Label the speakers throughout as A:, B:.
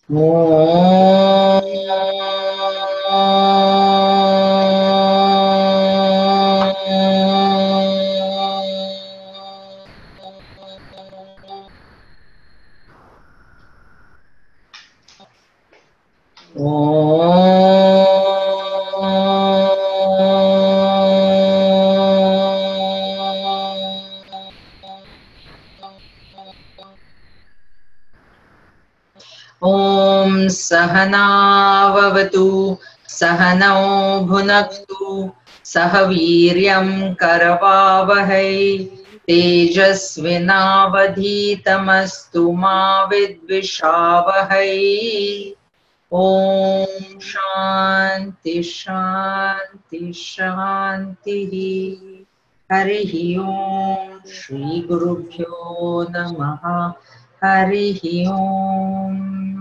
A: ॐ सहनाववतु सहनौ भुनक्तु सह वीर्यं करवावहै तेजस्विनावधीतमस्तु मा विद्विषावहै ॐ शान्ति शान्ति शान्तिः हरिः ॐ श्रीगुरुभ्यो नमः हरिः ॐ.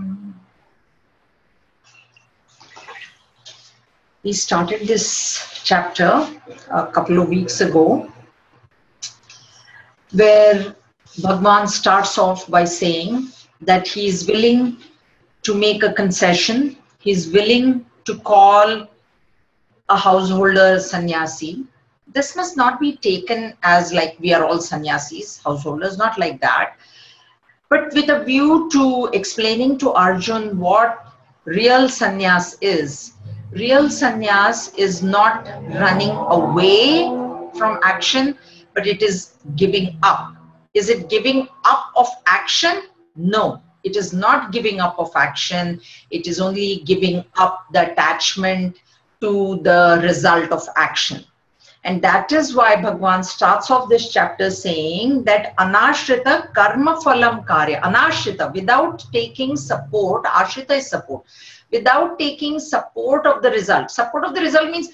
A: We started this chapter a couple of weeks ago, where Bhagwan starts off by saying that he is willing to make a concession. He is willing to call a householder sannyasi. This must not be taken as like we are all sannyasis, householders, not like that, but with a view to explaining to Arjun what real sannyas is. Real sannyas is not running away from action, but it is giving up. Is it giving up of action? No, it is not giving up of action. It is only giving up the attachment to the result of action. And that is why Bhagwan starts off this chapter saying that anashrita karma phalam karya. Anashrita, without taking support, ashrita is support. Without taking support of the result. Support of the result means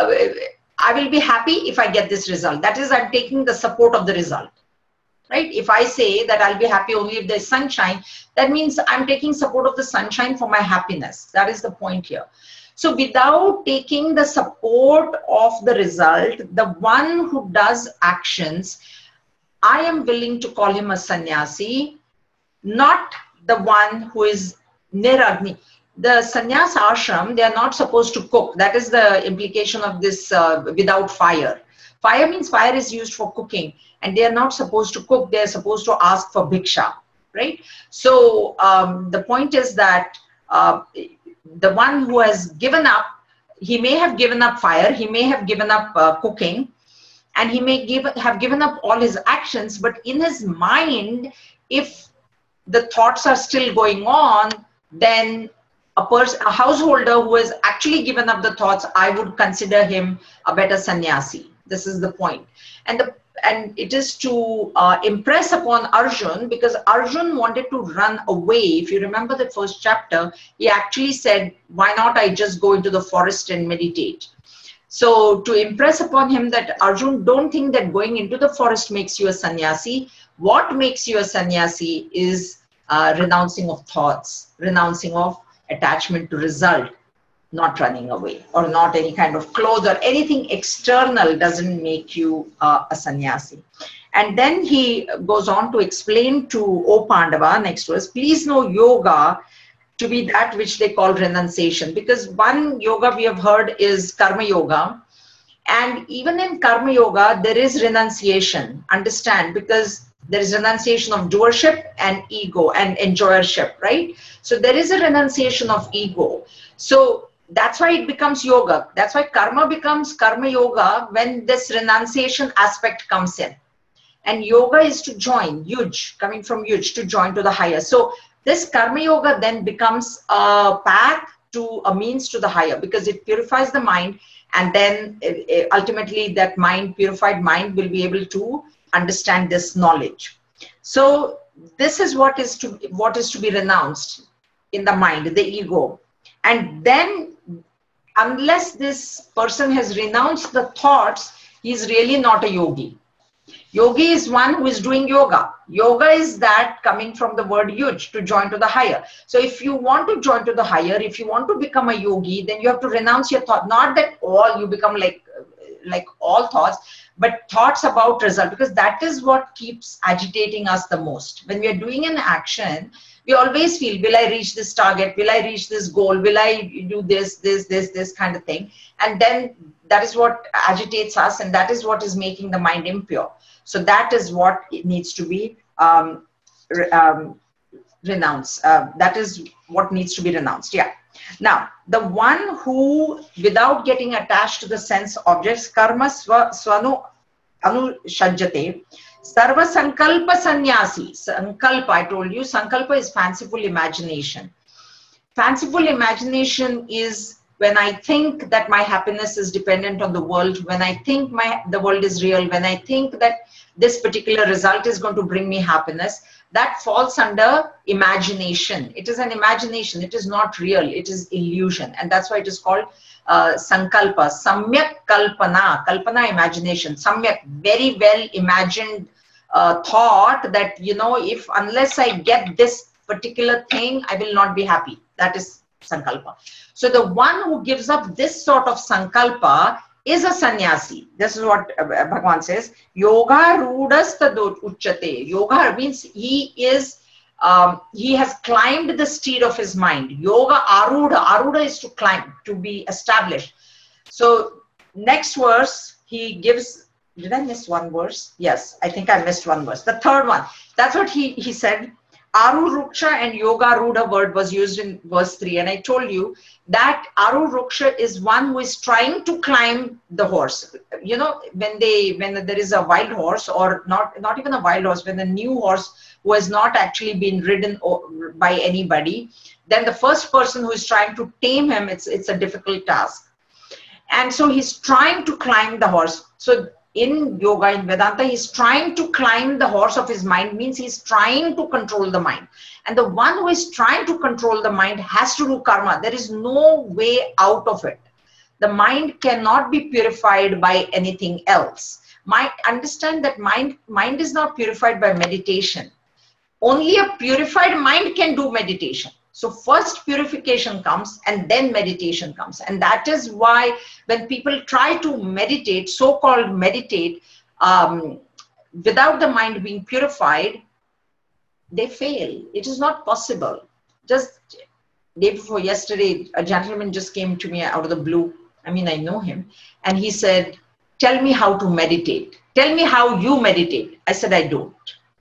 A: I will be happy if I get this result. That is, I'm taking the support of the result. Right? If I say that I'll be happy only if there's sunshine, that means I'm taking support of the sunshine for my happiness. That is the point here. So without taking the support of the result, the one who does actions, I am willing to call him a sannyasi, not the one who is niragni. The sannyas ashram, they are not supposed to cook. That is the implication of this without fire. Fire means fire is used for cooking, and they are not supposed to cook. They are supposed to ask for bhiksha, right? So the point is that the one who has given up, he may have given up fire, he may have given up cooking, and he may have given up all his actions, but in his mind, if the thoughts are still going on, then a householder who has actually given up the thoughts, I would consider him a better sannyasi. This is the point. And it is to impress upon Arjun, because Arjun wanted to run away. If you remember the first chapter, he actually said, why not I just go into the forest and meditate? So to impress upon him that Arjun, don't think that going into the forest makes you a sannyasi. What makes you a sannyasi is renouncing of thoughts, renouncing of attachment to result, not running away, or not any kind of clothes or anything external doesn't make you a sannyasi. And then he goes on to explain to O Pandava, next verse, please know yoga to be that which they call renunciation, because one yoga we have heard is karma yoga, and even in karma yoga there is renunciation, understand, because there is renunciation of doership and ego and enjoyership, right? So there is a renunciation of ego. So that's why it becomes yoga. That's why karma becomes karma yoga when this renunciation aspect comes in. And yoga is to join, yuj, coming from yuj, to join to the higher. So this karma yoga then becomes a path to a means to the higher, because it purifies the mind, and then ultimately that mind, purified mind, will be able to understand this knowledge. So this is what is to be renounced in the mind, the ego. And then unless this person has renounced the thoughts, he is really not a yogi. Yogi is one who is doing yoga. Yoga is that coming from the word yuj, to join to the higher. So if you want to join to the higher, if you want to become a yogi, then you have to renounce your thought. Not that all you become like like all thoughts, but thoughts about result, because that is what keeps agitating us the most. When we are doing an action, we always feel, will I reach this target? Will I reach this goal? Will I do this kind of thing? And then that is what agitates us, and that is what is making the mind impure. So that is what it needs to be renounced. That is what needs to be renounced. Yeah. Now, the one who, without getting attached to the sense objects, karma swanu anushajjate, sarva sankalpa sannyasi. Sankalpa, I told you, sankalpa is fanciful imagination. Fanciful imagination is when I think that my happiness is dependent on the world, when I think the world is real, when I think that this particular result is going to bring me happiness, that falls under imagination. It is an imagination. It is not real. It is illusion. And that's why it is called sankalpa. Samyak kalpana. Kalpana, imagination. Samyak, very well imagined thought that, you know, unless I get this particular thing, I will not be happy. That is sankalpa. So the one who gives up this sort of sankalpa is a sannyasi. This is what Bhagavan says. Yoga rudastadot uchate. Yoga means he has climbed the steed of his mind. Yoga arudha. Arudha is to climb, to be established. So next verse, he gives, did I miss one verse? Yes, I think I missed one verse. The third one. That's what he said. Aru Ruksha and Yoga Rudha word was used in verse 3. And I told you that Aru Ruksha is one who is trying to climb the horse. You know, when there is a wild horse, or not even a wild horse, when a new horse who has not actually been ridden by anybody, then the first person who is trying to tame him, it's a difficult task. And so he's trying to climb the horse. So in yoga, in Vedanta, he's trying to climb the horse of his mind, means he's trying to control the mind. And the one who is trying to control the mind has to do karma. There is no way out of it. The mind cannot be purified by anything else. Understand that mind is not purified by meditation. Only a purified mind can do meditation. So first purification comes and then meditation comes. And that is why when people try to meditate, so-called meditate, without the mind being purified, they fail. It is not possible. Just day before yesterday, a gentleman just came to me out of the blue. I mean, I know him. And he said, tell me how to meditate. Tell me how you meditate. I said, I don't.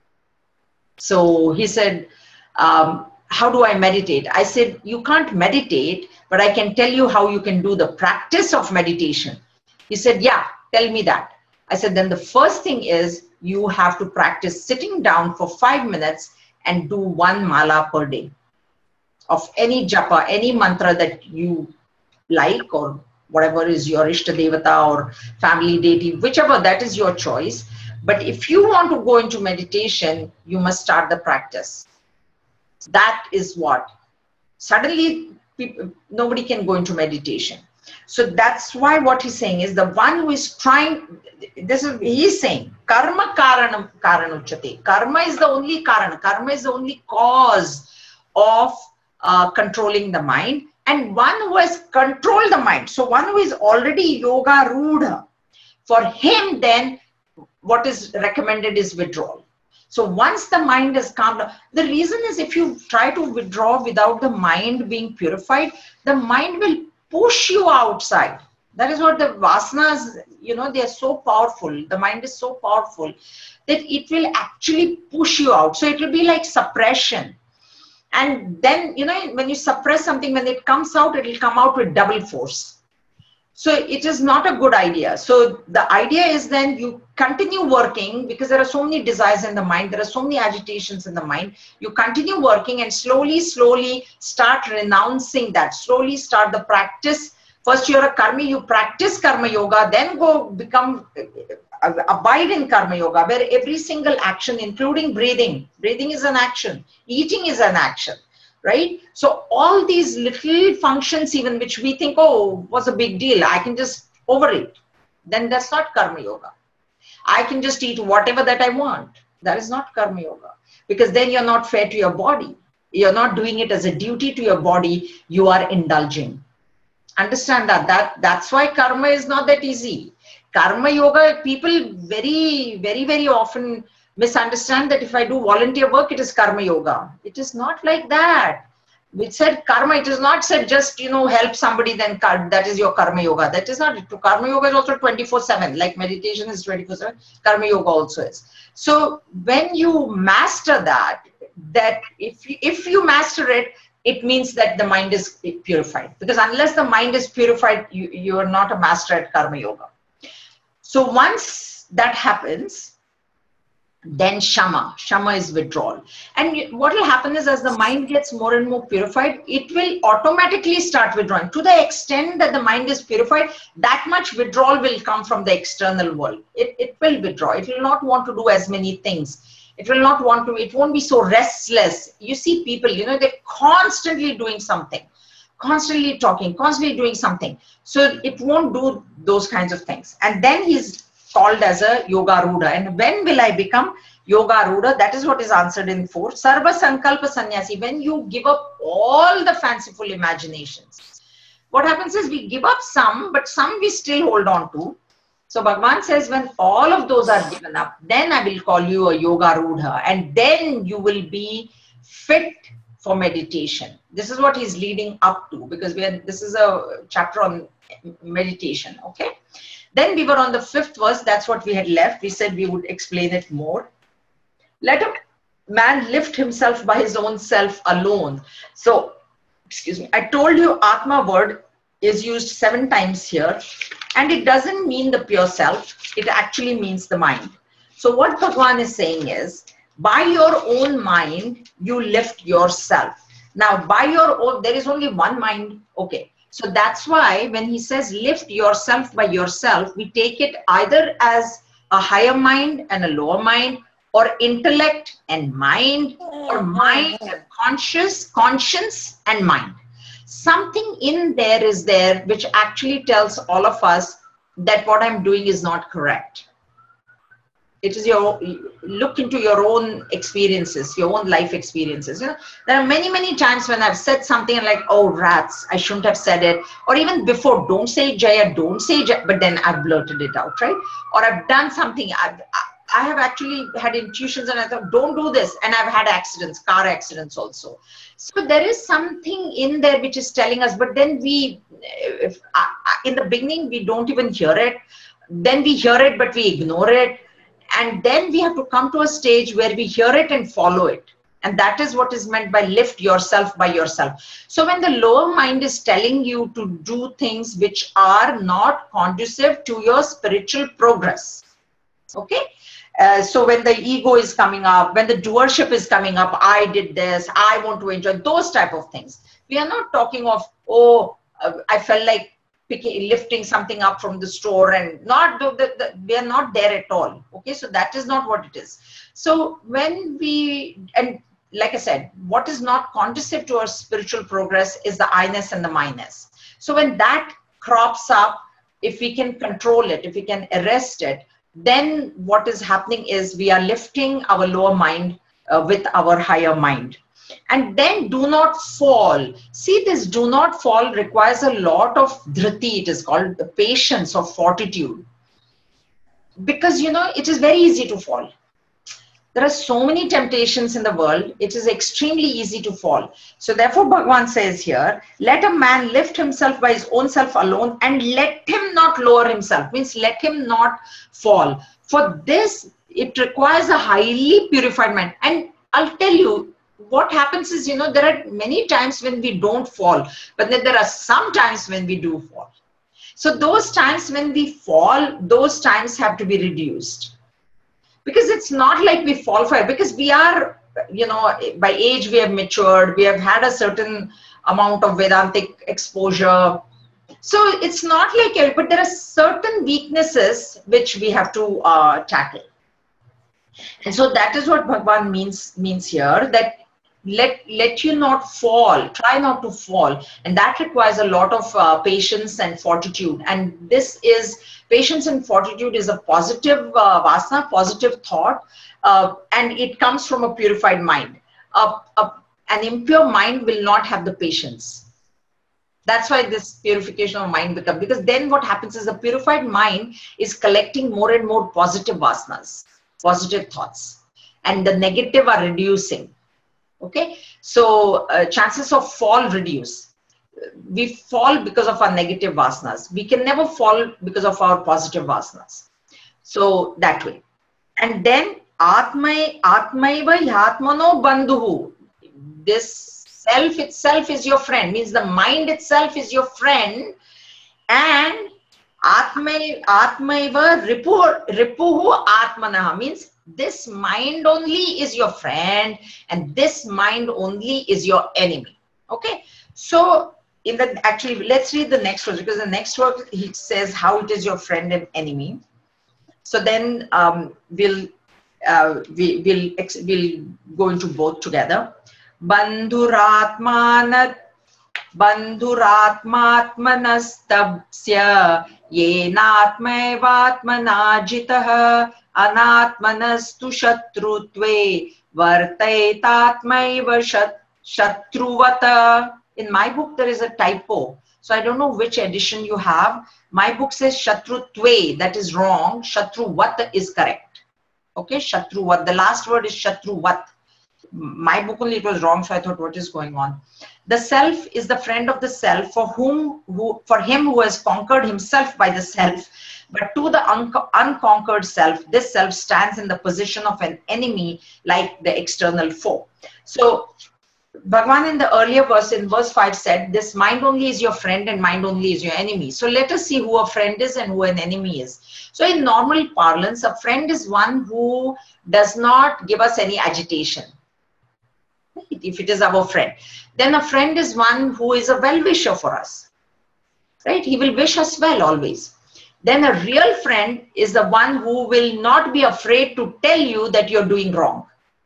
A: So he said, how do I meditate? I said, you can't meditate, but I can tell you how you can do the practice of meditation. He said, yeah, tell me that. I said, then the first thing is you have to practice sitting down for 5 minutes and do 1 mala per day of any japa, any mantra that you like, or whatever is your Ishta Devata or family deity, whichever, that is your choice. But if you want to go into meditation, you must start the practice. That is what. Suddenly, nobody can go into meditation. So that's why what he's saying is the one who is trying, he's saying, karma karanuchate. Karma is the only karana. Karma is the only cause of controlling the mind. And one who has controlled the mind. So one who is already yoga rudha. For him then, what is recommended is withdrawal. So once the mind is calmed down, the reason is if you try to withdraw without the mind being purified, the mind will push you outside. That is what the vasanas, you know, they are so powerful. The mind is so powerful that it will actually push you out. So it will be like suppression. And then, you know, when you suppress something, when it comes out, it will come out with double force. So it is not a good idea. So the idea is then you continue working, because there are so many desires in the mind. There are so many agitations in the mind. You continue working and slowly start renouncing that. Slowly start the practice. First you're a karmi, you practice karma yoga, then go abide in karma yoga, where every single action, including breathing is an action, eating is an action. Right? So all these little functions, even which we think, oh, was a big deal, I can just overeat. Then that's not karma yoga. I can just eat whatever that I want. That is not karma yoga. Because then you're not fair to your body. You're not doing it as a duty to your body. You are indulging. Understand that. That's why karma is not that easy. Karma yoga, people very often misunderstand that if I do volunteer work, it is karma yoga. It is not like that. We said karma, it is not said just, help somebody, then that is your karma yoga. That is not it. Karma yoga is also 24/7, like meditation is 24/7, karma yoga also is. So when you master that if you master it, it means that the mind is purified. Because unless the mind is purified, you are not a master at karma yoga. So once that happens, then shama is withdrawal. And what will happen is, as the mind gets more and more purified, it will automatically start withdrawing. To the extent that the mind is purified, that much withdrawal will come from the external world. It will withdraw. It will not want to do as many things. It will not want to, it won't be so restless. You see people, they're constantly doing something, constantly talking, constantly doing something. So it won't do those kinds of things. And then he's called as a Yogaruda. And when will I become Yogaruda? That is what is answered in 4. Sarva Sankalpa Sannyasi. When you give up all the fanciful imaginations. What happens is we give up some, but some we still hold on to. So Bhagavan says, when all of those are given up, then I will call you a Yogaruda. And then you will be fit for meditation. This is what he's leading up to, because this is a chapter on meditation. Okay. Then we were on the 5th verse. That's what we had left. We said we would explain it more. Let a man lift himself by his own self alone. So, excuse me, I told you Atma word is used 7 times here, and it doesn't mean the pure self. It actually means the mind. So what Bhagavan is saying is, by your own mind, you lift yourself. Now, by your own, there is only one mind. Okay. So that's why when he says lift yourself by yourself, we take it either as a higher mind and a lower mind, or intellect and mind, or mind and conscience and mind. Something in there is there which actually tells all of us that what I'm doing is not correct. It is look into your own experiences, your own life experiences. There are many times when I've said something and like, oh rats, I shouldn't have said it. Or even before, don't say Jaya, don't say Jaya, but then I've blurted it out, right? Or I've done something, I have actually had intuitions and I thought, don't do this. And I've had accidents, car accidents also. So there is something in there which is telling us, but then in the beginning, we don't even hear it. Then we hear it, but we ignore it. And then we have to come to a stage where we hear it and follow it. And that is what is meant by lift yourself by yourself. So when the lower mind is telling you to do things which are not conducive to your spiritual progress, okay? So when the ego is coming up, when the doership is coming up, I did this, I want to enjoy, those type of things. We are not talking of, I felt like lifting something up from the store, and we are not there at all. Okay, so that is not what it is. So when and like I said, what is not conducive to our spiritual progress is the I-ness and the my-ness. So when that crops up, if we can control it, if we can arrest it, then what is happening is we are lifting our lower mind with our higher mind. And then do not fall. See, this do not fall requires a lot of dhriti. It is called the patience or fortitude. Because, it is very easy to fall. There are so many temptations in the world. It is extremely easy to fall. So therefore, Bhagavan says here, let a man lift himself by his own self alone, and let him not lower himself. Means let him not fall. For this, it requires a highly purified mind. And I'll tell you, what happens is, there are many times when we don't fall, but then there are some times when we do fall. So those times when we fall, those times have to be reduced. Because it's not like we fall for it, because we are, by age we have matured, we have had a certain amount of Vedantic exposure. So it's not like it, but there are certain weaknesses which we have to tackle. And so that is what Bhagavan means here, that let you not fall, try not to fall. And that requires a lot of patience and fortitude. And this is, patience and fortitude is a positive vasana, positive thought, and it comes from a purified mind. An impure mind will not have the patience. That's why this purification of mind becomes, because then what happens is the purified mind is collecting more and more positive vasanas, positive thoughts, and the negative are reducing. Okay, so chances of fall reduce. We fall because of our negative vasanas. We can never fall because of our positive vasanas. So that way. And then Atmaiva Yatmano Bandhuhu. This self itself is your friend, means the mind itself is your friend. And Atmaiva Ripuhu Atmanaha, means this mind only is your friend and this mind only is your enemy. Okay, so in the, actually let's read the next verse, because the next verse he says how it is your friend and enemy. So then we'll go into both together. Bandhuratmanastabsya yenatmaivatmana jitah anatmanastu shatrutve vartaitatmaiva shatruvata. In my book there is a typo, so I don't know which edition you have. My book says shatrutve, that is wrong. Shatruvat is correct. Okay, Shatruvat. The last word is Shatruvat. My book only it was wrong, so I thought, what is going on? The self is the friend of the self, for him who has conquered himself by the self. But to the unconquered self, this self stands in the position of an enemy, like the external foe. So Bhagavan in the earlier verse, in verse 5 said, this mind only is your friend and mind only is your enemy. So let us see who a friend is and who an enemy is. So in normal parlance, a friend is one who does not give us any agitation. If it is our friend, then a friend is one who is a well-wisher for us, right? He will wish us well always. Then a real friend is the one who will not be afraid to tell you that you're doing wrong.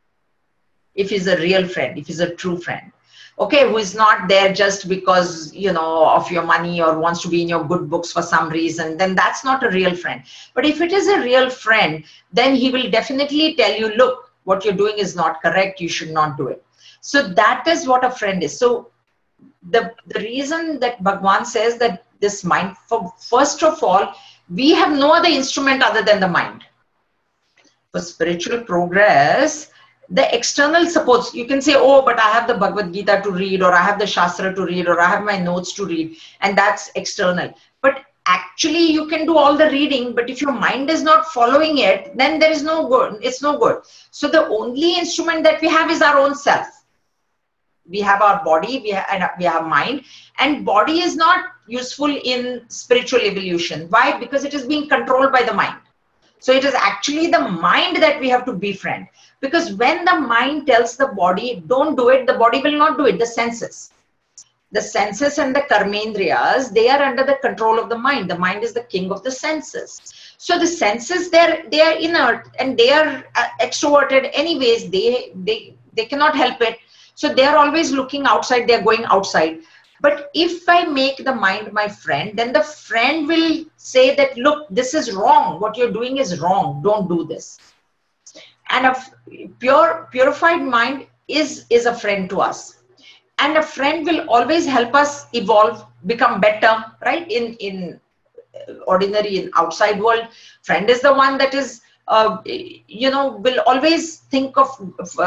A: If he's a real friend, if he's a true friend, okay, who is not there just because, you know, of your money or wants to be in your good books for some reason, then that's not a real friend. But if it is a real friend, then he will definitely tell you, look, what you're doing is not correct, you should not do it. So that is what a friend is. So the reason that Bhagavan says that this mind, first of all, we have no other instrument other than the mind. For spiritual progress, the external supports, you can say, oh, but I have the Bhagavad Gita to read, or I have the Shastra to read, or I have my notes to read, and that's external. But actually you can do all the reading, but if your mind is not following it, then there is no good, it's no good. So the only instrument that we have is our own self. We have our body, we have mind, and body is not useful in spiritual evolution. Why? Because it is being controlled by the mind. So it is actually the mind that we have to befriend. Because when the mind tells the body, don't do it, the body will not do it. The senses and the karmendriyas, they are under the control of the mind. The mind is the king of the senses. So the senses, they are inert and they are extroverted anyways. They cannot help it. So they are always looking outside, they are going outside. But if I make the mind my friend, then the friend will say that, look, this is wrong. What you're doing is wrong. Don't do this. And a purified mind is a friend to us. And a friend will always help us evolve, become better, right? In ordinary, in outside world, friend is the one that is, will always think of,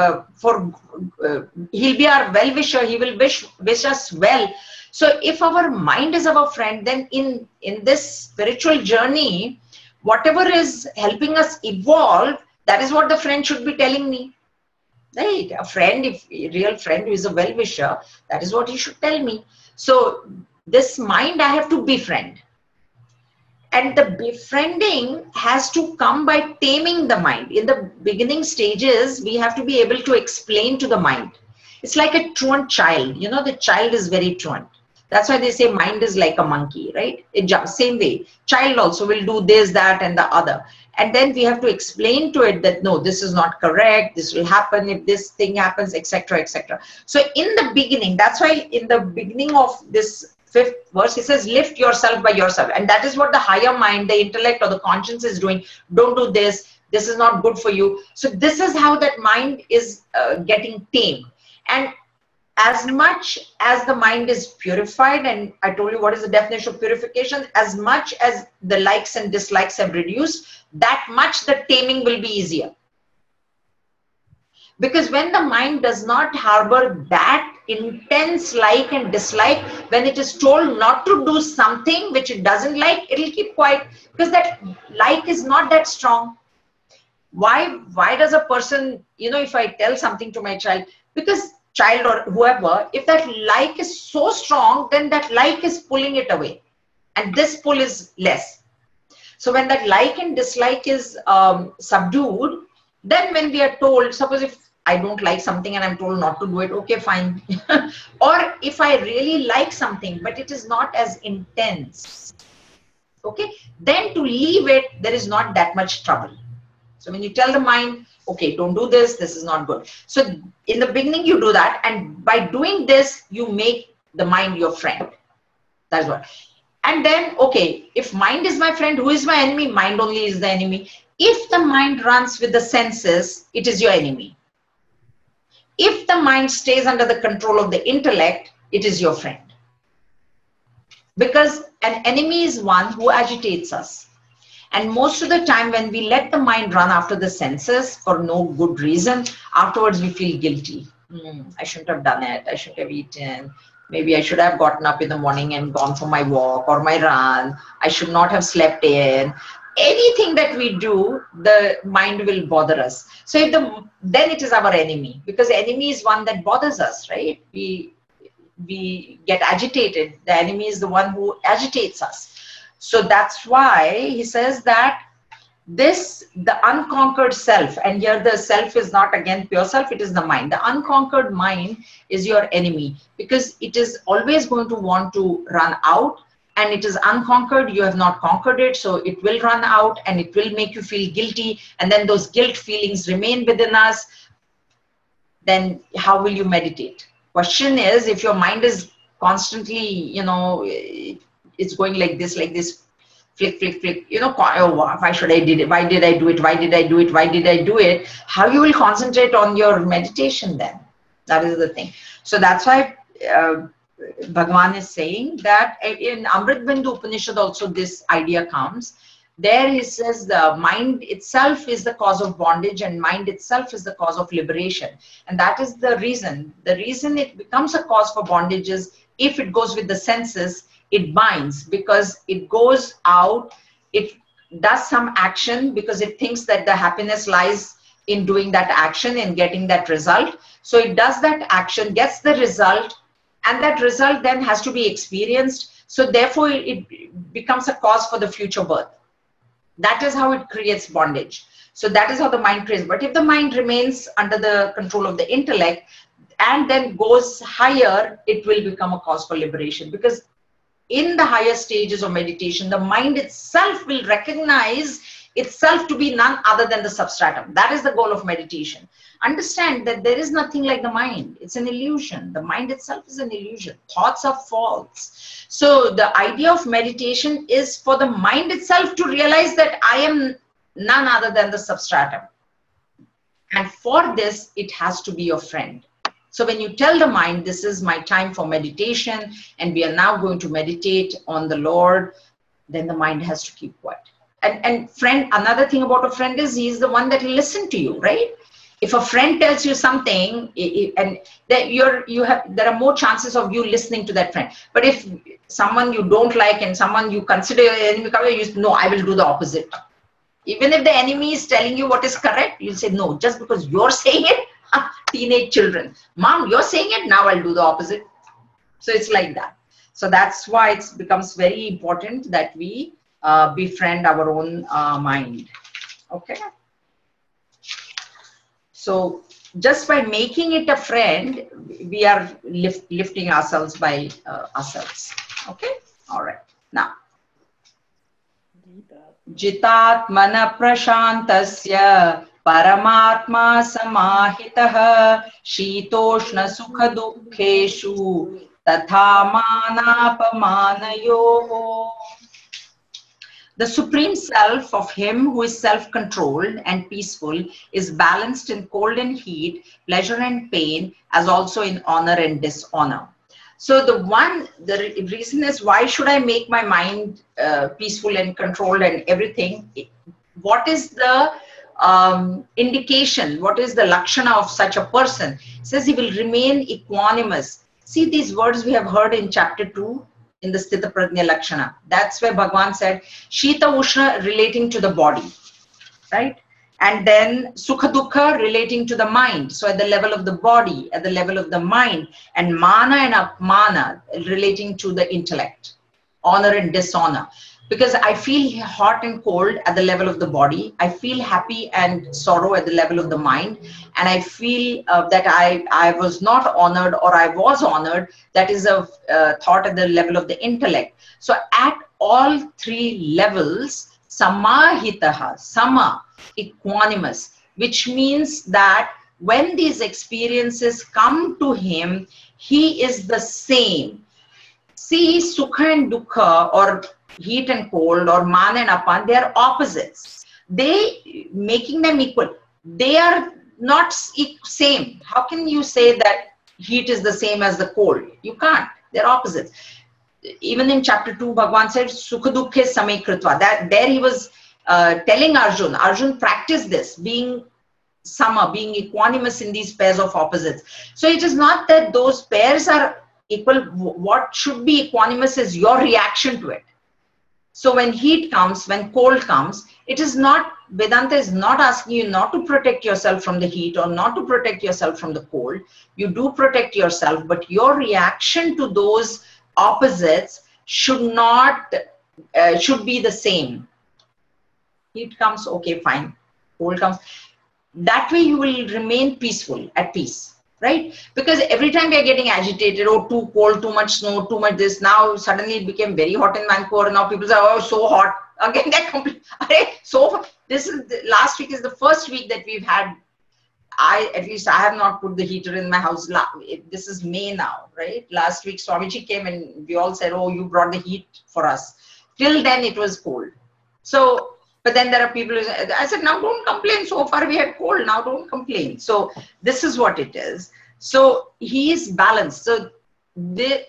A: he'll be our well-wisher, he will wish us well. So if our mind is our friend, then in this spiritual journey, whatever is helping us evolve, that is what the friend should be telling me. Right? A friend, a real friend who is a well-wisher, that is what he should tell me. So this mind I have to befriend. And the befriending has to come by taming the mind. In the beginning stages, we have to be able to explain to the mind. It's like a truant child. You know, the child is very truant. That's why they say mind is like a monkey, right? It jumps, same way. Child also will do this, that, and the other. And then we have to explain to it that, no, this is not correct. This will happen if this thing happens, etc., etc. So in the beginning, that's why in the beginning of this 5th verse, he says, lift yourself by yourself. And that is what the higher mind, the intellect or the conscience is doing. Don't do this. This is not good for you. So this is how that mind is getting tamed. And as much as the mind is purified, and I told you what is the definition of purification, as much as the likes and dislikes have reduced, that much the taming will be easier. Because when the mind does not harbor that intense like and dislike, when it is told not to do something which it doesn't like, it'll keep quiet, because that like is not that strong. Why does a person, you know, if I tell something to my child, because child or whoever, if that like is so strong, then that like is pulling it away, and this pull is less. So when that like and dislike is subdued, then when we are told, suppose if I don't like something and I'm told not to do it, okay, fine. Or if I really like something, but it is not as intense, okay, then to leave it, there is not that much trouble. So when you tell the mind, okay, don't do this, this is not good. So in the beginning, you do that. And by doing this, you make the mind your friend. That's what. And then, okay, if mind is my friend, who is my enemy? Mind only is the enemy. If the mind runs with the senses, it is your enemy. If the mind stays under the control of the intellect, it is your friend. Because an enemy is one who agitates us. And most of the time when we let the mind run after the senses for no good reason, afterwards we feel guilty. I shouldn't have done it. I shouldn't have eaten. Maybe I should have gotten up in the morning and gone for my walk or my run. I should not have slept in. Anything that we do, the mind will bother us. So if then it is our enemy, because enemy is one that bothers us, right? We get agitated. The enemy is the one who agitates us. So that's why he says that the unconquered self, and here the self is not again pure self, it is the mind. The unconquered mind is your enemy, because it is always going to want to run out, and it is unconquered. You have not conquered it, so it will run out and it will make you feel guilty, and then those guilt feelings remain within us. Then how will you meditate? Question is, if your mind is constantly, you know, it's going like this, flick, flick, flick, you know, oh, why should I did it? Why did I do it? Why did I do it? Why did I do it? How you will concentrate on your meditation then? That is the thing. So that's why Bhagavan is saying that in Amrit Bindu Upanishad also this idea comes. There he says the mind itself is the cause of bondage, and mind itself is the cause of liberation. And that is the reason. The reason it becomes a cause for bondage is if it goes with the senses, it binds, because it goes out, it does some action because it thinks that the happiness lies in doing that action, in getting that result. So it does that action, gets the result, and that result then has to be experienced. So therefore it becomes a cause for the future birth. That is how it creates bondage. So that is how the mind creates. But if the mind remains under the control of the intellect and then goes higher, it will become a cause for liberation. Because in the higher stages of meditation, the mind itself will recognize itself to be none other than the substratum. That is the goal of meditation. Understand that there is nothing like the mind. It's an illusion. The mind itself is an illusion. Thoughts are false. So the idea of meditation is for the mind itself to realize that I am none other than the substratum. And for this, it has to be your friend. So when you tell the mind, this is my time for meditation, and we are now going to meditate on the Lord, then the mind has to keep quiet. And friend, another thing about a friend is he's the one that will listen to you, right? If a friend tells you something, and that there are more chances of you listening to that friend. But if someone you don't like and someone you consider your enemy, no, I will do the opposite. Even if the enemy is telling you what is correct, you'll say no, just because you're saying it. Teenage children, mom, you're saying it, now I'll do the opposite. So it's like that. So that's why it becomes very important that we befriend our own mind. Okay. So just by making it a friend, we are lifting ourselves by ourselves. Okay. All right. Now, Jitatmana prashantasya Paramatma samahitah Shitoshna sukha dukkheshu Tatha manapamanayoho. The supreme self of him who is self-controlled and peaceful is balanced in cold and heat, pleasure and pain, as also in honor and dishonor. So the reason is, why should I make my mind peaceful and controlled and everything? What is the indication? What is the lakshana of such a person? It says he will remain equanimous. See, these words we have heard in chapter 2 in the Sthita Prajna Lakshana. That's where Bhagavan said Shita Ushna relating to the body, right? And then Sukha Dukha relating to the mind. So at the level of the body, at the level of the mind, and Mana and Apmana relating to the intellect, honor and dishonor. Because I feel hot and cold at the level of the body, I feel happy and sorrow at the level of the mind, and I feel that I was not honored or I was honored, that is a thought at the level of the intellect. So at all three levels, samahitaha, sama, equanimous, which means that when these experiences come to him, he is the same. See, sukha and dukkha, or heat and cold, or man and apan, they are opposites. They making them equal. They are not same. How can you say that heat is the same as the cold? You can't. They're opposites. Even in chapter 2, Bhagavan said, Sukha Dukkhe Same Kritva. That there he was telling Arjun practice this, being sama, being equanimous in these pairs of opposites. So it is not that those pairs are equal. What should be equanimous is your reaction to it. So when heat comes, when cold comes, it is not, Vedanta is not asking you not to protect yourself from the heat or not to protect yourself from the cold. You do protect yourself, but your reaction to those opposites should not, should be the same. Heat comes, okay, fine. Cold comes. That way you will remain peaceful, at peace. Right? Because every time we are getting agitated, oh, too cold, too much snow, too much this. Now suddenly it became very hot in Vancouver. Now people say, oh, so hot. Again, they're complete. So this is last week is the first week that we've had. At least I have not put the heater in my house. This is May now, right? Last week Swamiji came and we all said, oh, you brought the heat for us. Till then it was cold. So, but then there are people who say, I said, now don't complain. So far we had cold, now don't complain. So this is what it is. So he is balanced. So the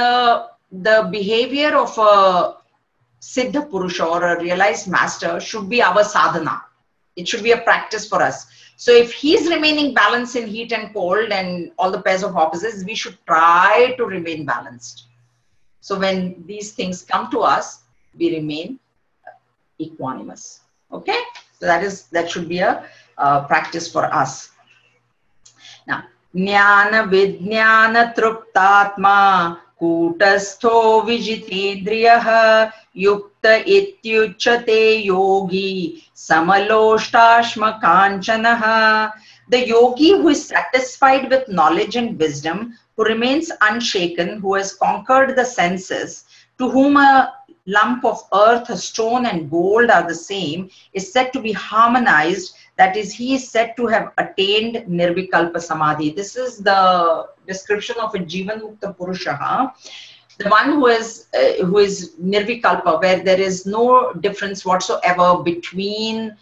A: behavior of a Siddha Purusha or a realized master should be our sadhana. It should be a practice for us. So if he's remaining balanced in heat and cold and all the pairs of opposites, we should try to remain balanced. So when these things come to us, we remain equanimous. Okay, so that should be a practice for us. Now, Jnana Vijnana Truptatma Kutastho Vijitendriyaha Yukta Ityuchate Yogi Samaloštashma Kanchanaha. The yogi who is satisfied with knowledge and wisdom, who remains unshaken, who has conquered the senses, to whom a lump of earth, a stone and gold are the same, is said to be harmonized. That is, he is said to have attained Nirvikalpa Samadhi. This is the description of a Jivan Mukta Purusha, the one who is Nirvikalpa, where there is no difference whatsoever between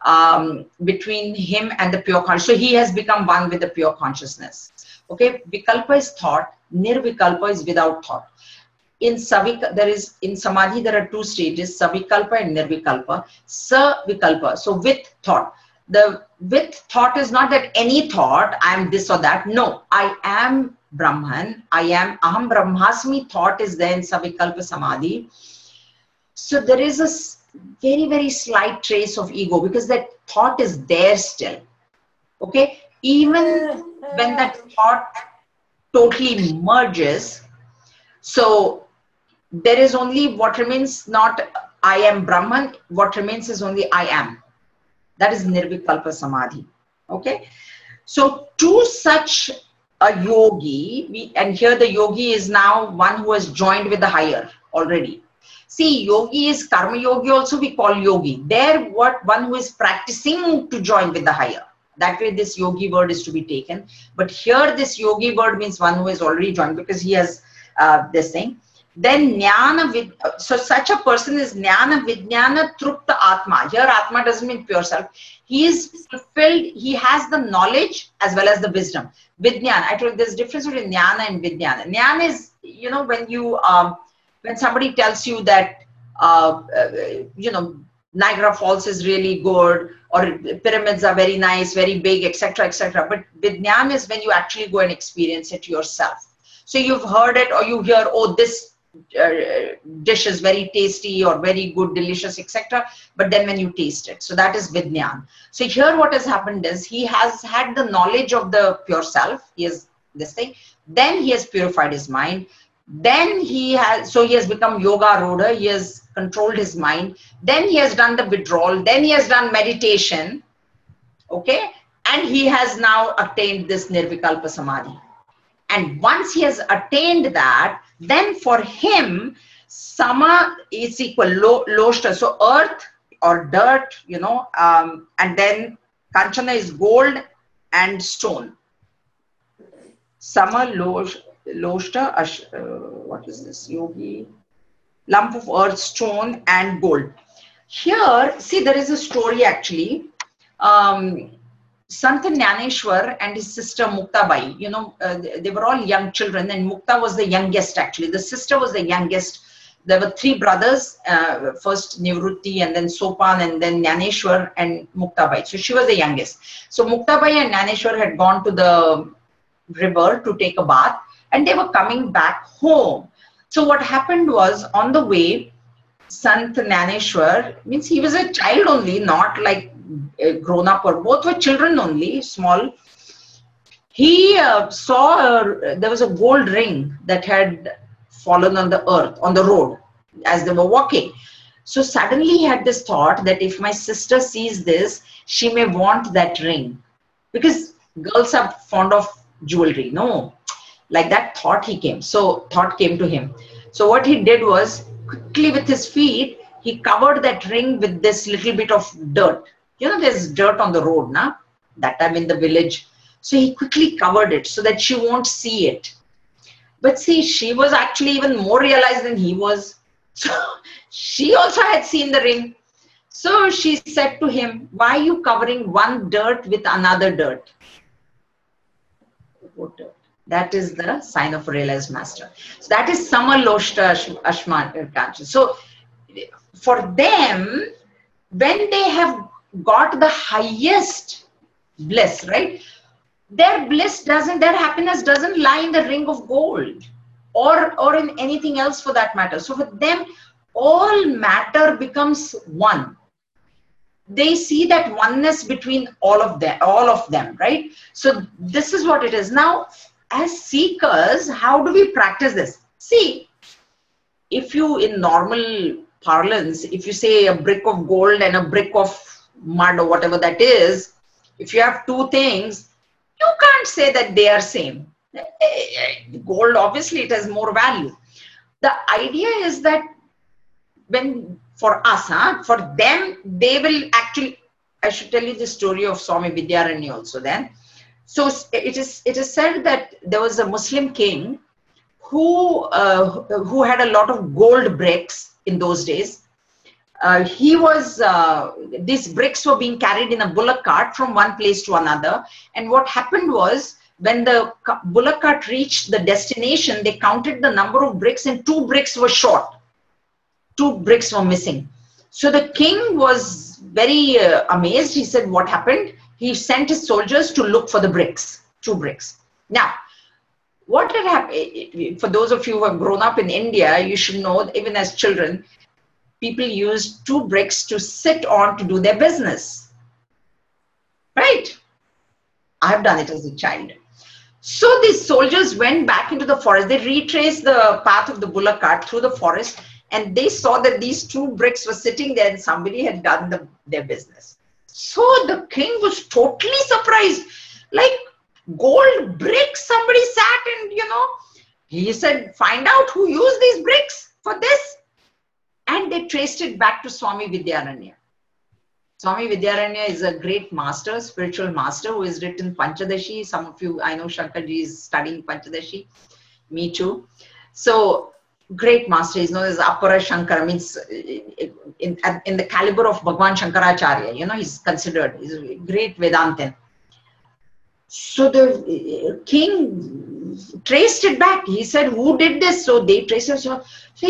A: him and the pure consciousness. So he has become one with the pure consciousness. Okay, Vikalpa is thought, Nirvikalpa is without thought. In Samadhi, there are two stages, Savikalpa and Nirvikalpa. Savikalpa, so with thought. The with thought is not that any thought, I am this or that. No, I am Brahman. I am Aham Brahmasmi thought is there in Savikalpa Samadhi. So there is a very, very slight trace of ego because that thought is there still. Okay? Even when that thought totally merges, so there is only what remains, not I am Brahman, what remains is only I am. That is Nirvikalpa Samadhi. Okay? So to such a yogi, and here the yogi is now one who has joined with the higher already. See, yogi is karma yogi also we call yogi. There one who is practicing to join with the higher. That way this yogi word is to be taken. But here this yogi word means one who has already joined because he has this thing. Then Jnana so such a person is Jnana Vijnana Trupta Atma. Here Atma doesn't mean pure self. He is fulfilled, he has the knowledge as well as the wisdom. Vijnana, I told you there's a difference between Jnana and Vijnana. Jnana is, you know, when you, when somebody tells you that, you know, Niagara Falls is really good, or pyramids are very nice, very big, etc., etc. But Vijnana is when you actually go and experience it yourself. So you've heard it, or you hear, oh, this dish is very tasty or very good, delicious, etc. But then when you taste it, so that is Vijnana. So here what has happened is he has had the knowledge of the pure self. He has this thing. Then he has purified his mind. Then he has, so he has become yoga rudha. He has controlled his mind. Then he has done the withdrawal. Then he has done meditation. Okay. And he has now attained this Nirvikalpa Samadhi. And once he has attained that, then for him, Sama is equal Loshta. So earth or dirt, you know, and then Kanchana is gold and stone. Sama Loshta, what is this? Yogi, lump of earth, stone and gold. Here, see, there is a story actually. Sant Jnaneshwar and his sister Muktabai, you know, they were all young children, and Mukta was the youngest actually. The sister was the youngest. There were three brothers, first Nivrutti and then Sopan and then Jnaneshwar and Muktabai. So she was the youngest. So Muktabai and Jnaneshwar had gone to the river to take a bath, and they were coming back home. So what happened was, on the way, Sant Jnaneshwar, means he was a child only, not like grown up, or both were children only, small. He saw there was a gold ring that had fallen on the earth, on the road, as they were walking. So suddenly he had this thought that if my sister sees this, she may want that ring, because girls are fond of jewelry. No, like that thought came to him. So what he did was, quickly with his feet, he covered that ring with this little bit of dirt. You know, there's dirt on the road, na? That time in the village. So he quickly covered it so that she won't see it. But see, she was actually even more realized than he was. So she also had seen the ring. So she said to him, why are you covering one dirt with another dirt? What dirt? That is the sign of a realized master. So that is Samaloshta Ashman. So for them, when they have got the highest bliss, right? Their bliss doesn't, their happiness doesn't lie in the ring of gold or in anything else for that matter. So for them, all matter becomes one. They see that oneness between all of them, right? So this is what it is. Now, as seekers, how do we practice this? See, if you, in normal parlance, if you say a brick of gold and a brick of mud or whatever that is, if you have two things, you can't say that they are same. Gold, obviously, it has more value. The idea is that when, for us, for them, they will actually, I should tell you the story of Swami Vidyaranya also then. So it is said that there was a Muslim king who had a lot of gold bricks in those days. These bricks were being carried in a bullock cart from one place to another. And what happened was, when the bullock cart reached the destination, they counted the number of bricks and 2 bricks were short. 2 bricks were missing. So the king was very amazed. He said, what happened? He sent his soldiers to look for the bricks, 2 bricks. Now, what had happened, for those of you who have grown up in India, you should know, even as children, people used 2 bricks to sit on to do their business. Right? I have done it as a child. So these soldiers went back into the forest. They retraced the path of the bullock cart through the forest, and they saw that these 2 bricks were sitting there and somebody had done their business. So the king was totally surprised. Like, gold bricks, somebody sat and, he said, find out who used these bricks for this. And they traced it back to Swami Vidyaranya. Swami Vidyaranya is a great master, spiritual master, who has written Panchadashi. Some of you, I know Shankarji is studying Panchadashi. Me too. So great master. He's known as Apara Shankara, means in the caliber of Bhagwan Shankaracharya. You know, he's considered, he's a great Vedantin. So the king traced it back. He said, who did this? So they traced it. So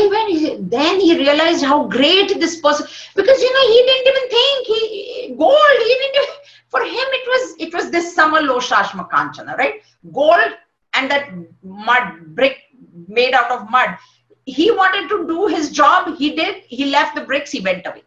A: then he realized how great this person, because you know, he didn't even think gold, he didn't even, for him it was this Samalosashma Kanchana, right? Gold and that mud brick made out of mud. He wanted to do his job. He did. He left the bricks. He went away.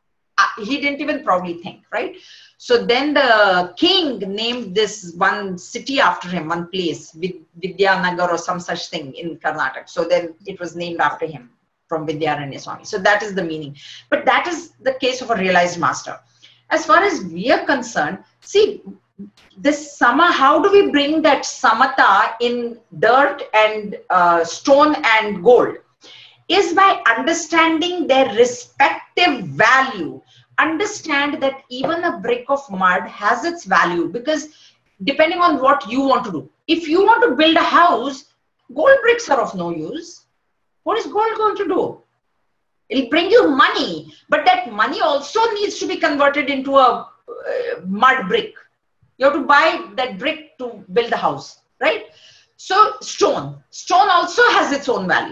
A: He didn't even probably think, right? So then the king named this one city after him, one place, Vidyanagar or some such thing in Karnataka. So then it was named after him from Vidyaranya Swami. So that is the meaning. But that is the case of a realized master. As far as we are concerned, see, this sama, how do we bring that samata in dirt and stone and gold? Is by understanding their respective value. Understand that even a brick of mud has its value, because depending on what you want to do. If you want to build a house, gold bricks are of no use. What is gold going to do? It'll bring you money, but that money also needs to be converted into a mud brick. You have to buy that brick to build the house, right? So stone also has its own value.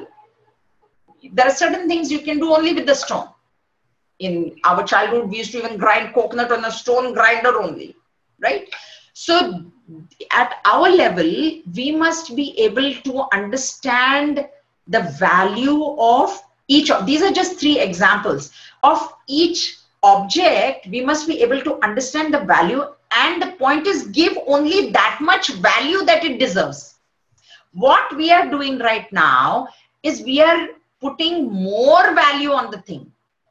A: There are certain things you can do only with the stone. In our childhood, we used to even grind coconut on a stone grinder only, right? So at our level, we must be able to understand the value of each of these. Are just 3 examples of each object. We must be able to understand the value, and the point is, give only that much value that it deserves. What we are doing right now is we are putting more value on the thing.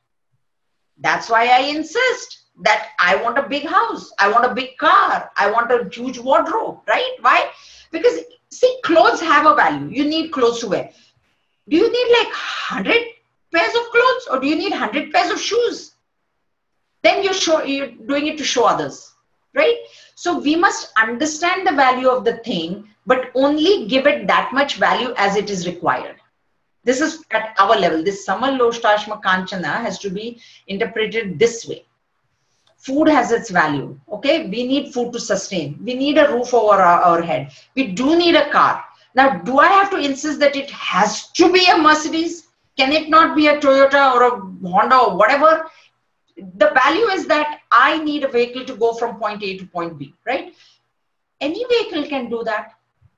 A: That's why I insist that I want a big house, I want a big car, I want a huge wardrobe, right? Why? Because see, clothes have a value. You need clothes to wear. Do you need like 100 pairs of clothes, or do you need 100 pairs of shoes? Then you're doing it to show others, right? So we must understand the value of the thing, but only give it that much value as it is required. This is at our level. This Samaloshtashma Kanchana has to be interpreted this way. Food has its value. Okay, we need food to sustain. We need a roof over our head. We do need a car. Now, do I have to insist that it has to be a Mercedes? Can it not be a Toyota or a Honda or whatever? The value is that I need a vehicle to go from point A to point B, right? Any vehicle can do that.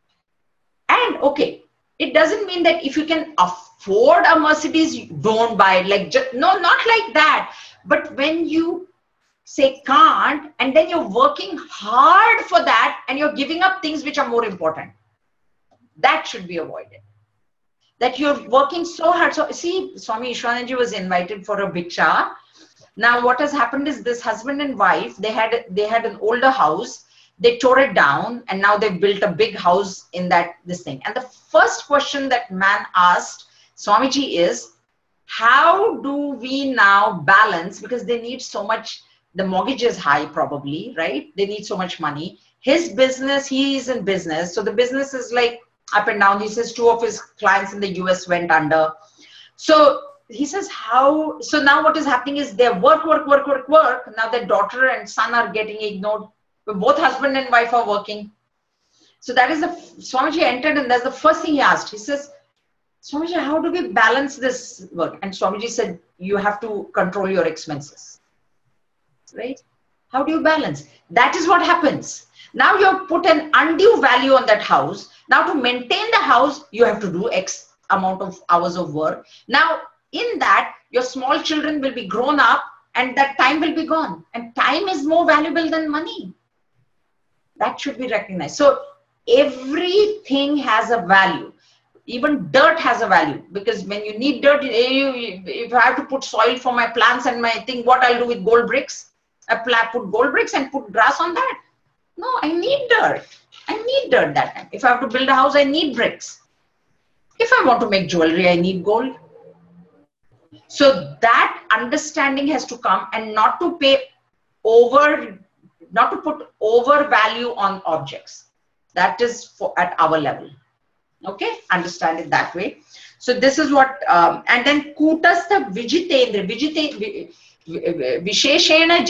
A: And okay, it doesn't mean that if you can afford a Mercedes, you don't buy it. No, not like that. But when you say can't, and then you're working hard for that, and you're giving up things which are more important, that should be avoided. That you're working so hard. So see, Swami Ishwananji was invited for a bhiksha. Now what has happened is, this husband and wife, they had an older house. They tore it down, and now they've built a big house in this thing. And the first question that man asked Swamiji is, how do we now balance, because they need so much, the mortgage is high probably, right? They need so much money. His business, he is in business. So the business is like up and down. He says 2 of his clients in the US went under. So he says, how? So now what is happening is they work. Now their daughter and son are getting ignored. Both husband and wife are working. So that is Swamiji entered, and that's the first thing he asked. He says, Swamiji, how do we balance this work? And Swamiji said, you have to control your expenses, right? How do you balance? That is what happens. Now you have put an undue value on that house. Now to maintain the house, you have to do X amount of hours of work. Now in that, your small children will be grown up, and that time will be gone. And time is more valuable than money. That should be recognized. So everything has a value. Even dirt has a value, because when you need dirt, if I have to put soil for my plants and my thing, what I'll do with gold bricks? I put gold bricks and put grass on that. No, I need dirt. I need dirt that time. If I have to build a house, I need bricks. If I want to make jewelry, I need gold. So that understanding has to come, and not to put over value on objects. That is at our level. Okay, understand it that way. So this is what, and then Kutastha Vijitendra, Visheshena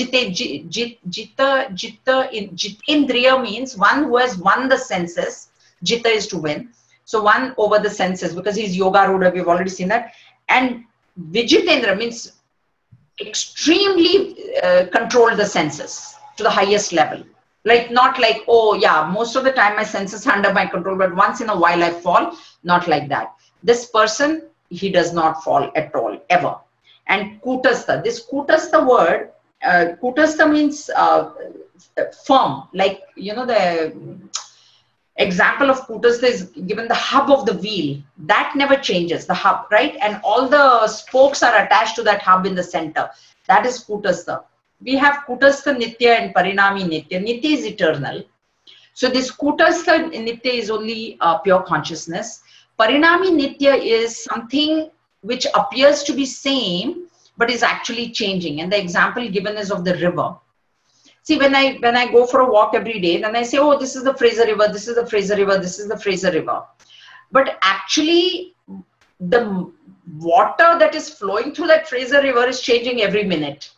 A: Jitendriya means one who has won the senses. Jita is to win. So one over the senses, because he's Yoga Rudha, we've already seen that. And Vijitendra means extremely control the senses to the highest level. Like, not like, oh yeah, most of the time my senses are under my control, but once in a while I fall. Not like that. This person, he does not fall at all, ever. And Kutastha, this Kutastha word, Kutastha means firm. Like, you know, the example of Kutastha is given the hub of the wheel. That never changes, the hub, right? And all the spokes are attached to that hub in the center. That is Kutastha. We have Kutastha Nitya and Parinami Nitya. Nitya is eternal. So this Kutastha Nitya is only pure consciousness. Parinami Nitya is something which appears to be same, but is actually changing. And the example given is of the river. See, when I go for a walk every day, then I say, oh, this is the Fraser River, this is the Fraser River, this is the Fraser River. But actually, the water that is flowing through that Fraser River is changing every minute.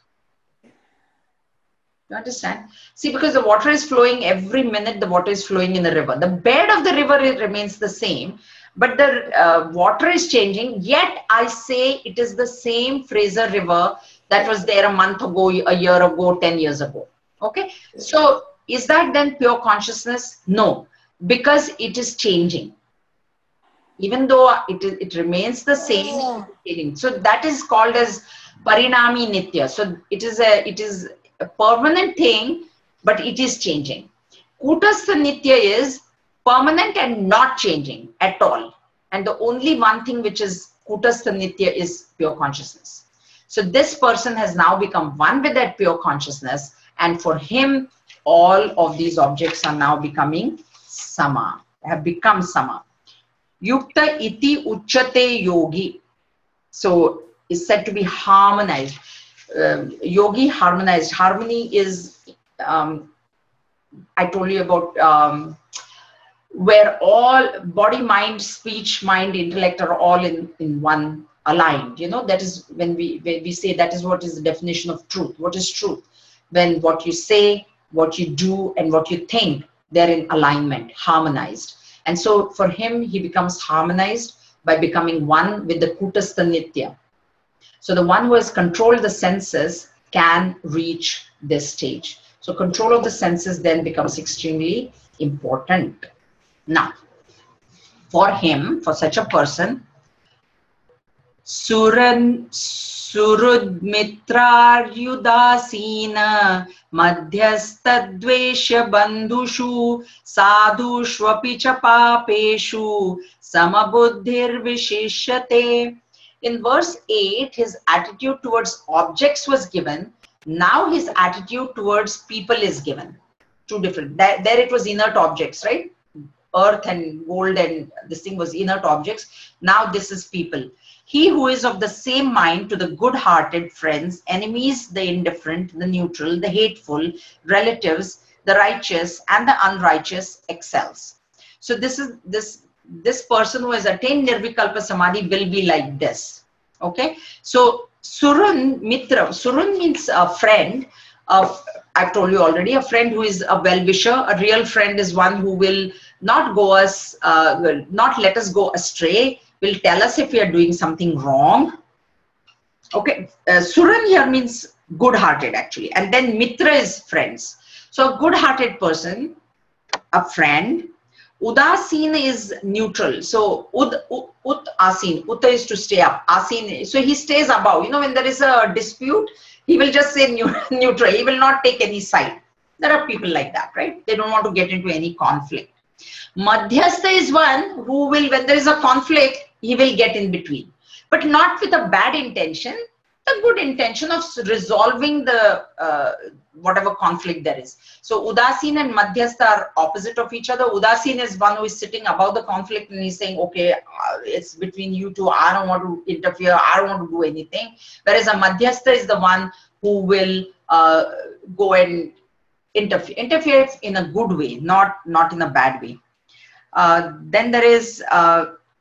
A: You understand? See, because the water is flowing every minute, the water is flowing in the river. The bed of the river remains the same, but the water is changing. Yet I say it is the same Fraser River that was there a month ago, a year ago, 10 years ago. Okay. So is that then pure consciousness? No, because it is changing. Even though it remains the same, so that is called as Parinami Nitya. So it is a permanent thing, but it is changing. Kutastha Nitya is permanent and not changing at all. And the only one thing which is Kutastha Nitya is pure consciousness. So this person has now become one with that pure consciousness, and for him, all of these objects are now becoming sama, have become sama. Yukta iti uchate yogi. So is said to be harmonized. Yogi harmonized. Harmony is, I told you about where all body, mind, speech, mind, intellect are all in one, aligned. You know, that is when we say that is what is the definition of truth. What is truth? When what you say, what you do, and what you think, they're in alignment, harmonized. And so for him, he becomes harmonized by becoming one with the Kutastha Nitya. So the one who has controlled the senses can reach this stage. So control of the senses then becomes extremely important. Now, for him, for such a person, Surudmitraryudasina Madhyastadvesha Bandhushu Sadhushvapi cha Papeshu Samabuddhir Vishishyate. In verse 8, his attitude towards objects was given. Now his attitude towards people is given. Two different. There it was inert objects, right? Earth and gold and this thing was inert objects. Now this is people. He who is of the same mind to the good-hearted friends, enemies, the indifferent, the neutral, the hateful, relatives, the righteous, and the unrighteous excels. So this person who has attained Nirvikalpa Samadhi will be like this. Okay. So Surun Mitra. Surun means a friend. I've told you already, a friend who is a well-wisher. A real friend is one who will not will not let us go astray, will tell us if we are doing something wrong. Okay, Suran here means good-hearted actually, and then Mitra is friends. So a good-hearted person, a friend. Udasin is neutral. So ut asin, uta is to stay up, asin, so he stays above. You know, when there is a dispute, he will just say neutral. He will not take any side. There are people like that, right? They don't want to get into any conflict. Madhyastha is one who will, when there is a conflict, he will get in between, but not with a bad intention, the good intention of resolving the whatever conflict there is. So Udasin and Madhyastha are opposite of each other. Udasin is one who is sitting above the conflict and he's saying, okay, it's between you two, I don't want to interfere, I don't want to do anything. Whereas a Madhyastha is the one who will go and interfere in a good way, not in a bad way. Then there is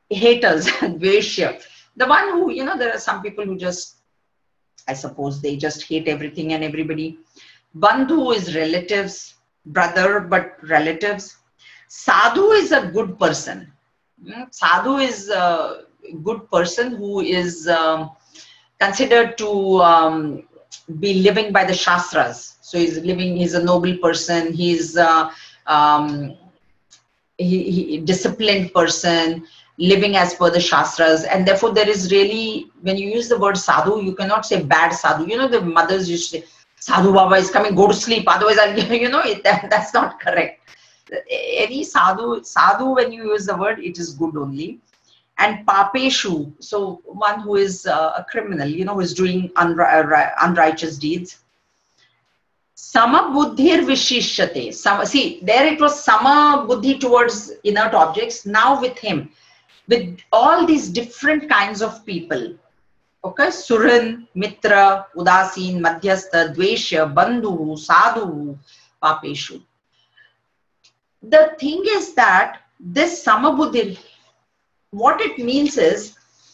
A: haters, dveshya. The one who, you know, there are some people who just, I suppose they just hate everything and everybody. Bandhu is relatives, brother, but relatives. Sadhu is a good person. Sadhu is a good person who is considered to be living by the Shastras. So he's living, he's a noble person, he's um, disciplined person, living as per the Shastras. And therefore there is really, when you use the word sadhu, you cannot say bad sadhu. You know, the mothers used to say, Sadhu Baba is coming, go to sleep, otherwise I'll, you know, that's not correct. Any sadhu, when you use the word, it is good only. And papeshu, so one who is a criminal, you know, who is doing unrighteous deeds. Sama buddhir vishishyate. See, there it was sama buddhi towards inert objects. Now with him, with all these different kinds of people. Okay, Suran, Mitra, Udasin, Madhyastha, Dveshya, Bandhu, Sadhu, Papeshu. The thing is that this Samabuddhi, what it means is,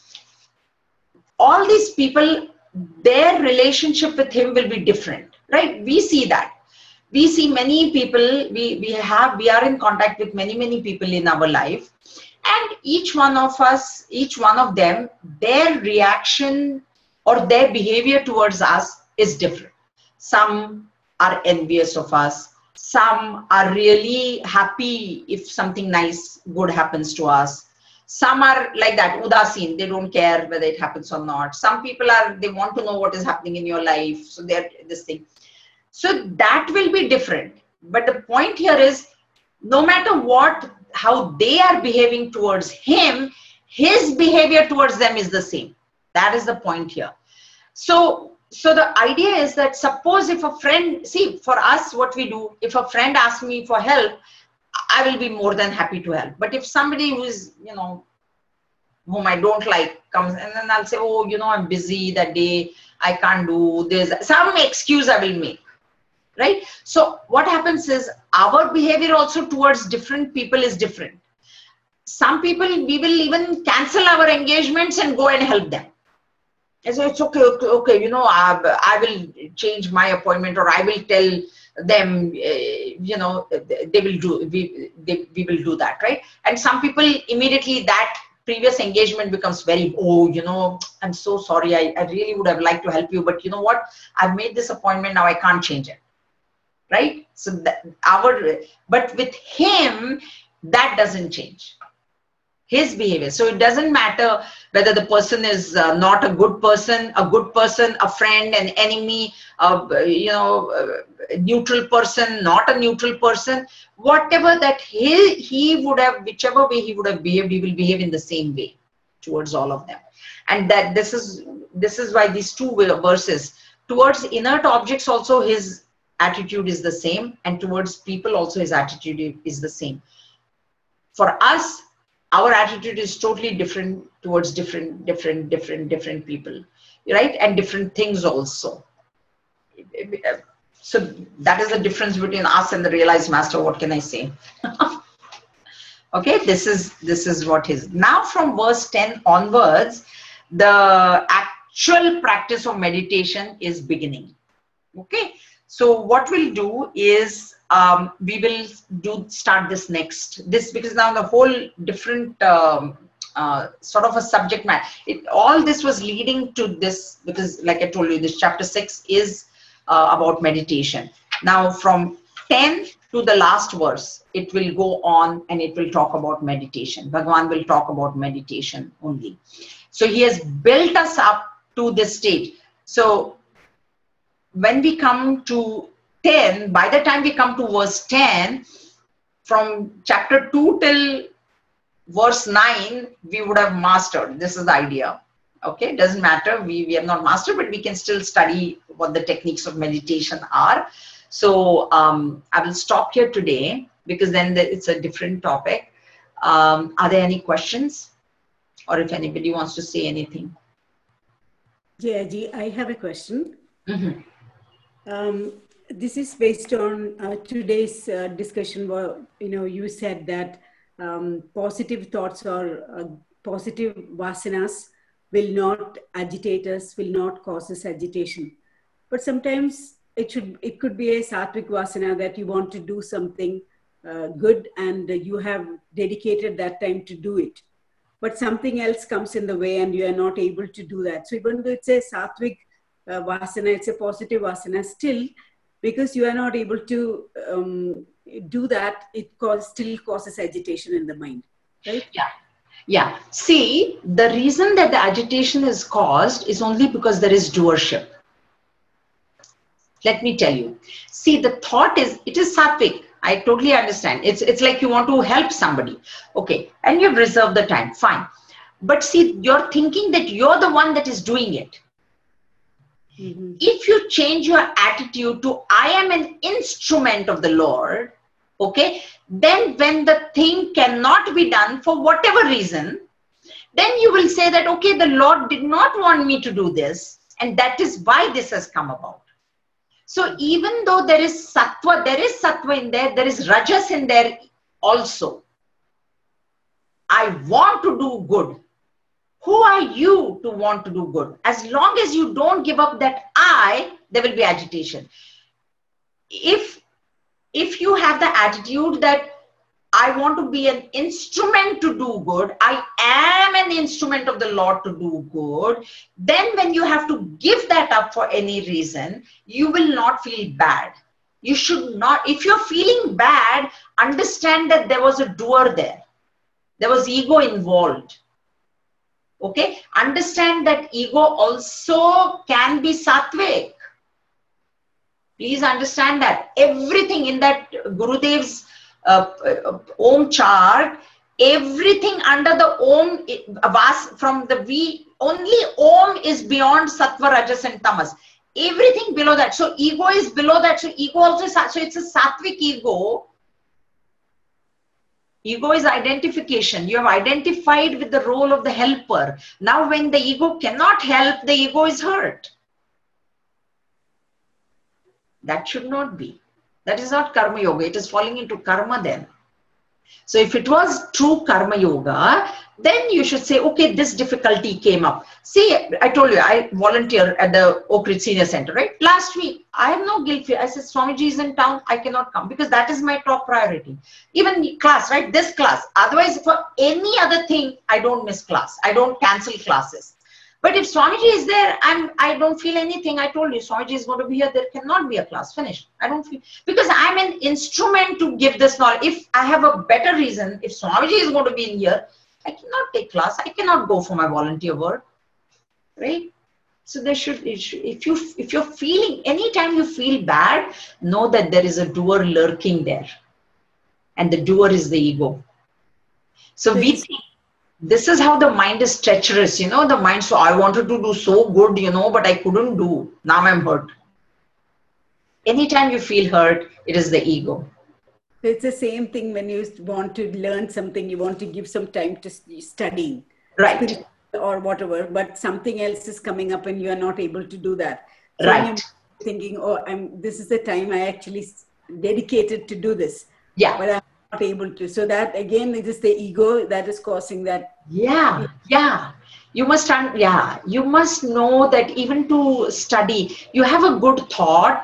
A: all these people, their relationship with him will be different, right? We see that. We see many people, we are in contact with many people in our life. And each one of us, each one of them, their reaction or their behavior towards us is different. Some are envious of us. Some are really happy if something nice, good happens to us. Some are like that, udasin, they don't care whether it happens or not. Some people are, they want to know what is happening in your life. So they're this thing. So that will be different. But the point here is, no matter what, how they are behaving towards him, his behavior towards them is the same. That is the point here. So the idea is that, suppose if a friend, see, for us, what we do, if a friend asks me for help, I will be more than happy to help. But if somebody who is, you know, whom I don't like comes, and then I'll say, oh, you know, I'm busy that day, I can't do this, some excuse I will make. Right? So what happens is, our behavior also towards different people is different. Some people, we will even cancel our engagements and go and help them. And so it's okay, you know, I will change my appointment, or I will tell them, you know, they will do, we will do that, right? And some people, immediately that previous engagement becomes very, oh, you know, I'm so sorry, I really would have liked to help you, but you know what, I've made this appointment, now I can't change it. Right? So that but with him, that doesn't change his behavior. So it doesn't matter whether the person is not a good person, a friend, an enemy, you know, a neutral person, not a neutral person, whatever that he would have, whichever way he would have behaved, he will behave in the same way towards all of them. And that this is why these two verses, towards inert objects also his attitude is the same, and towards people also his attitude is the same. For us, our attitude is totally different towards different people, right? And different things also. So that is the difference between us and the realized master. What can I say? Okay, this is what is. Now from verse 10 onwards, the actual practice of meditation is beginning. Okay. So what we'll do is we will start this next, because now the whole different sort of a subject matter. All this was leading to this, because like I told you, this chapter 6 is about meditation. Now from 10 to the last verse, it will go on and it will talk about meditation. Bhagavan will talk about meditation only. So he has built us up to this stage. So when we come to 10, by the time we come to verse 10, from chapter 2 till verse 9, we would have mastered. This is the idea. Okay, doesn't matter, we have not mastered, but we can still study what the techniques of meditation are. So I will stop here today, because then it's a different topic. Are there any questions? Or if anybody wants to say anything?
B: Jayaji, I have a question.
A: Mm-hmm.
B: This is based on today's discussion where, you know, you said that positive thoughts are positive vasanas will not agitate us, will not cause us agitation. But sometimes it could be a sattvic vasana that you want to do something good and you have dedicated that time to do it. But something else comes in the way and you are not able to do that. So even though it's a sattvic vasana, it's a positive vasana, still, because you are not able to do that, it still causes agitation in the mind, right?
A: Yeah. Yeah. See, the reason that the agitation is caused is only because there is doership. Let me tell you. See, the thought is, it is sattvic. I totally understand. It's like you want to help somebody. Okay. And you've reserved the time. Fine. But see, you're thinking that you're the one that is doing it. Mm-hmm. If you change your attitude to, I am an instrument of the Lord, okay, then when the thing cannot be done for whatever reason, then you will say that, okay, the Lord did not want me to do this, and that is why this has come about. So even though there is sattva in there is rajas in there also. I want to do good. Who are you to want to do good? As long as you don't give up that there will be agitation. If you have the attitude that I want to be an instrument to do good, I am an instrument of the Lord to do good, then when you have to give that up for any reason, you will not feel bad. You should not. If you're feeling bad, understand that there was a doer there. There was ego involved. Okay? Understand that ego also can be sattvic. Please understand that. Everything in that Gurudev's Om chart, everything under the Om, from the V, only Om is beyond Sattva, Rajas and Tamas. Everything below that. So ego is below that. So ego also, so it's a sattvic ego. Ego is identification. You have identified with the role of the helper. Now when the ego cannot help, the ego is hurt. That should not be. That is not karma yoga. It is falling into karma then. So if it was true karma yoga, then you should say, okay, this difficulty came up. See, I told you, I volunteer at the Oak Ridge Senior Center, right? Last week, I have no guilt fear. I said, Swamiji is in town. I cannot come because that is my top priority. Even class, right? This class. Otherwise, for any other thing, I don't miss class. I don't cancel classes. But if Swamiji is there, I don't feel anything. I told you, Swamiji is going to be here. There cannot be a class. Finished. I don't feel, because I'm an instrument to give this knowledge. If I have a better reason, if Swamiji is going to be in here, I cannot take class. I cannot go for my volunteer work. Right? So there should, if you're feeling, anytime you feel bad, know that there is a doer lurking there. And the doer is the ego. So we think, this is how the mind is treacherous, the mind. So I wanted to do so good, but I couldn't do. Now I'm hurt. Anytime you feel hurt, it is the ego.
B: It's the same thing when you want to learn something, you want to give some time to studying.
A: Right.
B: Or whatever, but something else is coming up and you are not able to do that. So
A: right.
B: You're thinking, oh, this is the time I actually dedicated to do this.
A: Yeah.
B: But I'm not able to. So that again, it is the ego that is causing that.
A: Yeah. Yeah. You must know that even to study, you have a good thought,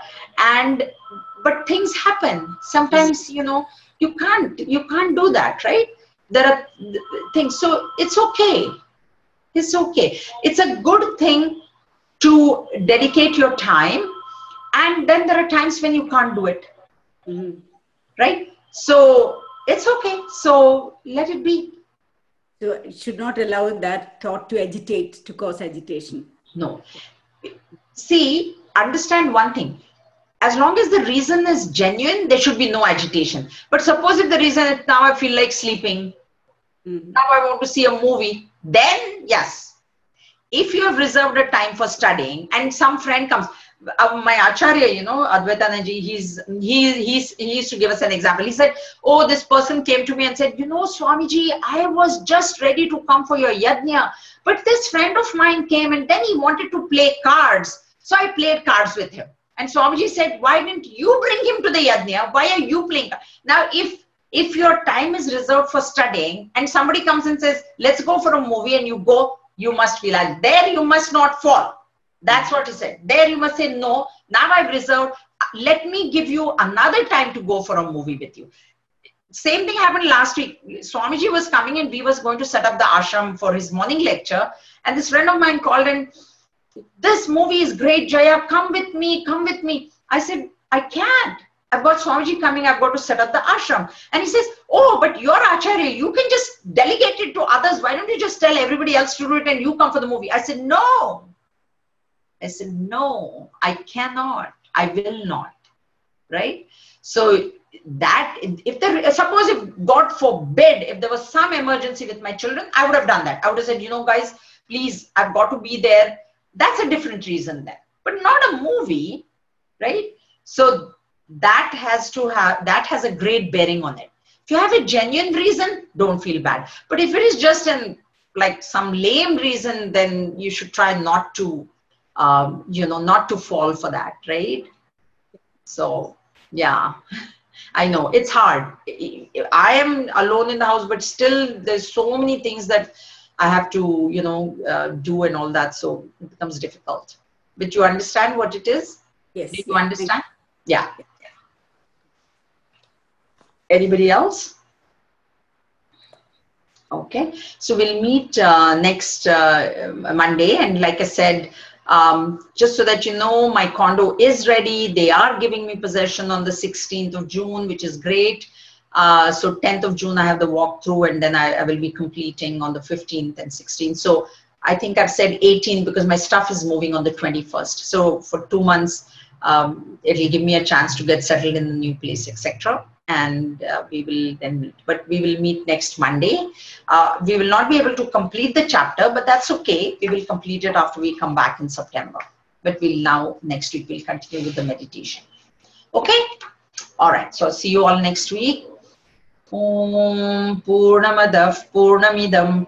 A: but things happen. Sometimes, you can't do that, right? There are things. So it's okay. It's okay. It's a good thing to dedicate your time. And then there are times when you can't do it. Mm-hmm. Right? So it's okay. So let it be.
B: So it should not allow that thought to agitate, to cause agitation.
A: No. See, understand one thing. As long as the reason is genuine, there should be no agitation. But suppose if the reason is now I feel like sleeping, now I want to see a movie, then yes. If you have reserved a time for studying and some friend comes, my Acharya, Advaitanandaji, he used to give us an example. He said, oh, this person came to me and said, Swamiji, I was just ready to come for your yajna, but this friend of mine came and then he wanted to play cards. So I played cards with him. And Swamiji said, why didn't you bring him to the yajna? Why are you playing? Now, if If your time is reserved for studying and somebody comes and says, let's go for a movie, and you go, you must feel like there you must not fall. That's what he said. There you must say, no, now I've reserved. Let me give you another time to go for a movie with you. Same thing happened last week. Swamiji was coming and we was going to set up the ashram for his morning lecture. And this friend of mine called and, this movie is great, Jaya, come with me, come with me. I said, I can't. I've got Swamiji coming, I've got to set up the ashram. And he says, oh, but you're Acharya, you can just delegate it to others. Why don't you just tell everybody else to do it and you come for the movie? I said, no. I said, no, I cannot. I will not. Right? So that, if there, suppose if God forbid, if there was some emergency with my children, I would have done that. I would have said, you know, guys, please, I've got to be there. That's a different reason then, but not a movie, right? So that has a great bearing on it. If you have a genuine reason, don't feel bad. But if it is just like some lame reason, then you should try not to, not to fall for that, right? So yeah, I know it's hard. I am alone in the house, but still there's so many things that I have to, do and all that. So it becomes difficult. But you understand what it is?
B: Yes.
A: Do you understand? Yeah. Anybody else? Okay. So we'll meet next Monday. And like I said, just so that you know, my condo is ready. They are giving me possession on the 16th of June, which is great. So 10th of June, I have the walkthrough, and then I will be completing on the 15th and 16th. So I think I've said 18 because my stuff is moving on the 21st. So for 2 months, it'll give me a chance to get settled in the new place, etc. And we will then meet. But we will meet next Monday. We will not be able to complete the chapter, but that's okay. We will complete it after we come back in September. But next week, we'll continue with the meditation. Okay? All right. So I'll see you all next week. Om Purnamadah Purnamidam